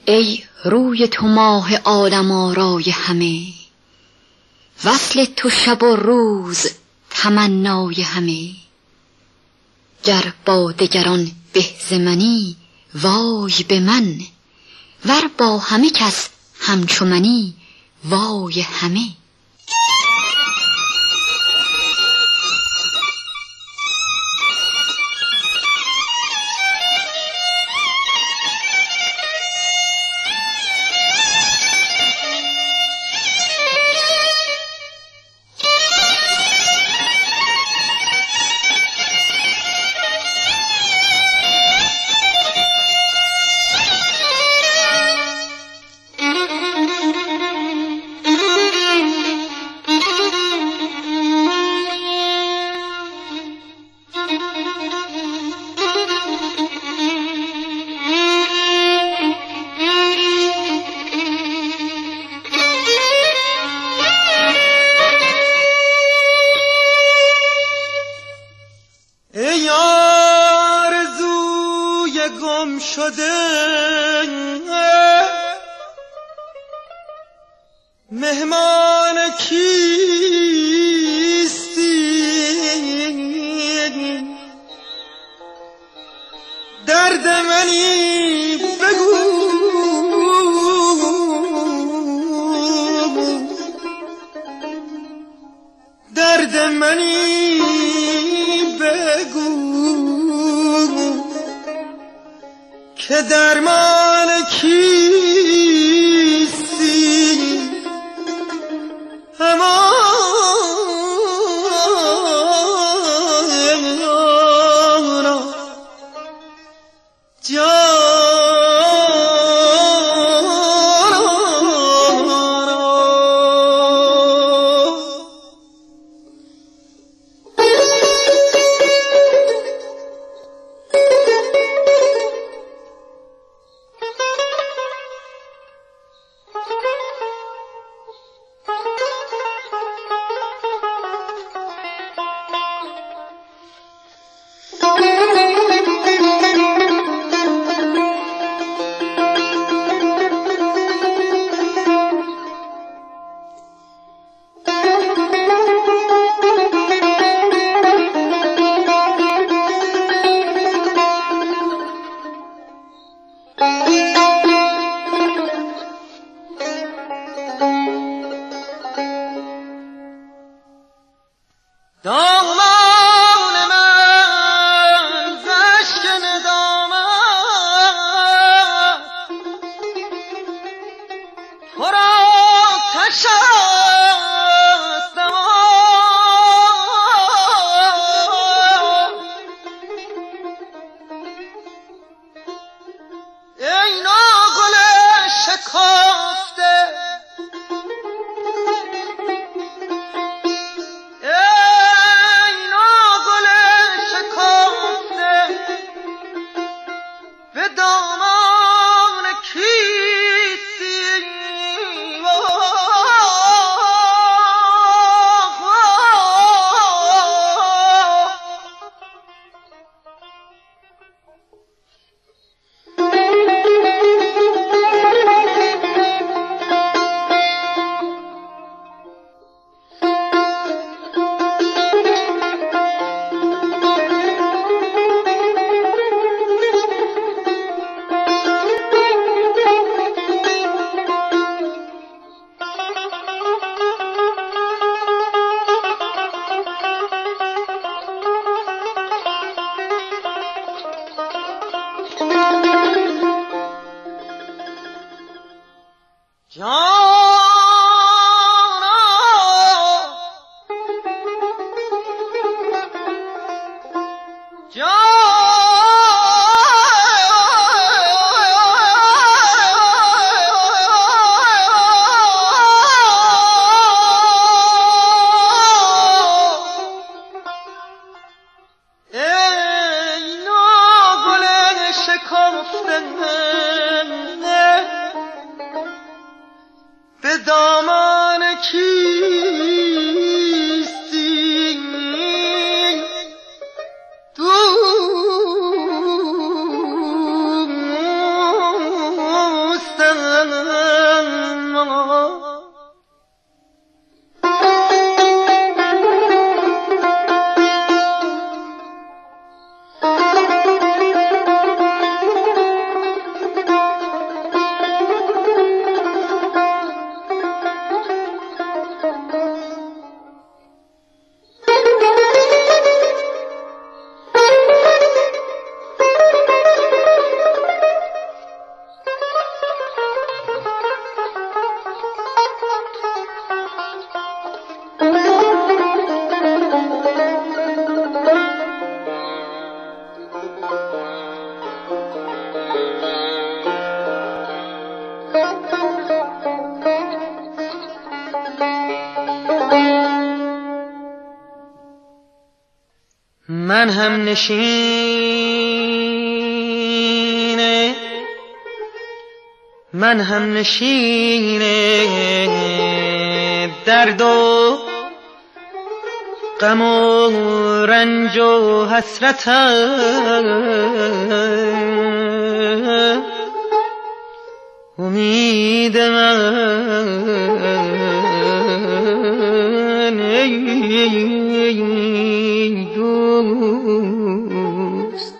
ای روی تو ماه عالم آرای همه، وصل تو شب و روز تمنای همه. گر با دگران به ز منی وای به من، ور با همه کس همچو منی وای همه. مهمان کیستی؟ درد منی بگو، درد منی بگو که درمان کیستی؟ همانا من هم نشینه، من هم نشینه درد و غم و رنج و حسرتم، امید من ای دوست.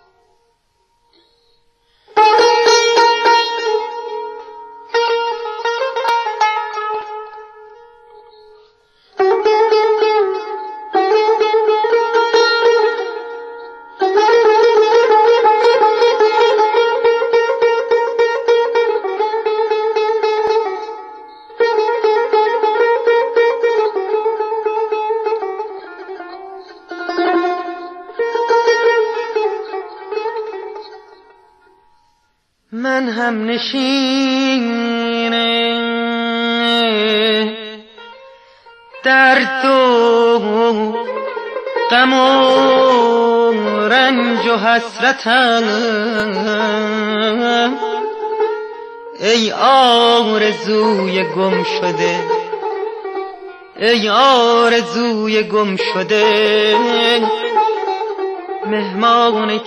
من هم نشینه درد و غم و رنج و حسرتم، ای آرزوی گم شده، ای آرزوی گم شده، مهمان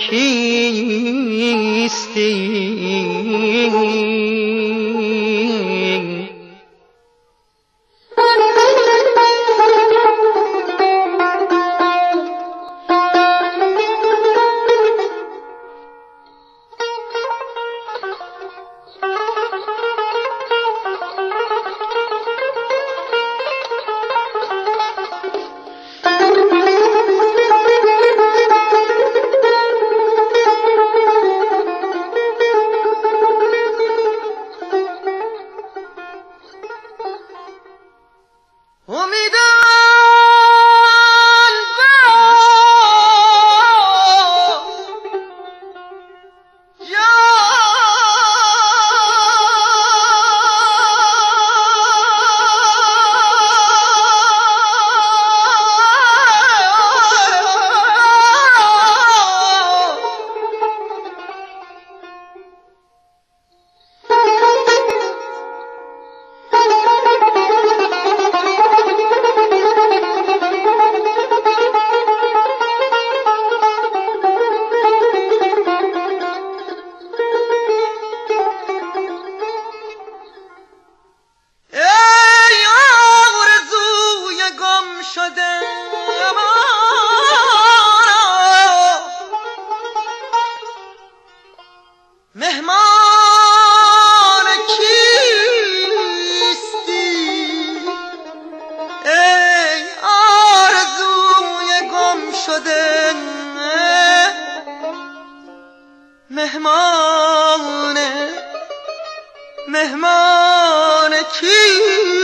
کیستی؟ مهمان کیستی؟ ای آرزوی گم شده، مهمان کیستی؟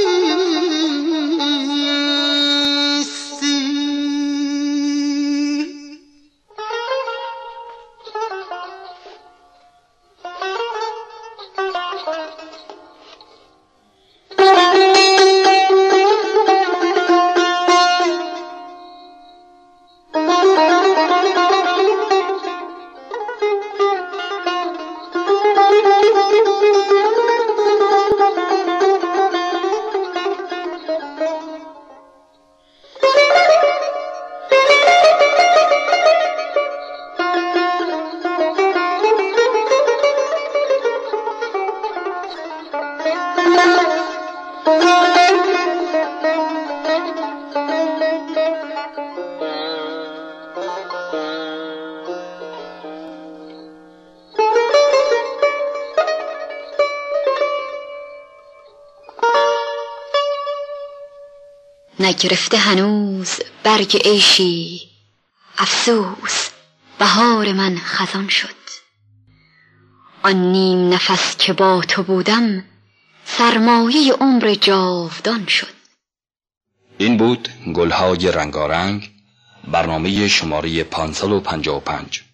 نگرفته هنوز برگ عیشی، افسوس بهار من خزان شد. آن نیم نفس که با تو بودم، سرمایه عمر جاودان شد. این بود گلهای رنگارنگ، برنامه شماره 555.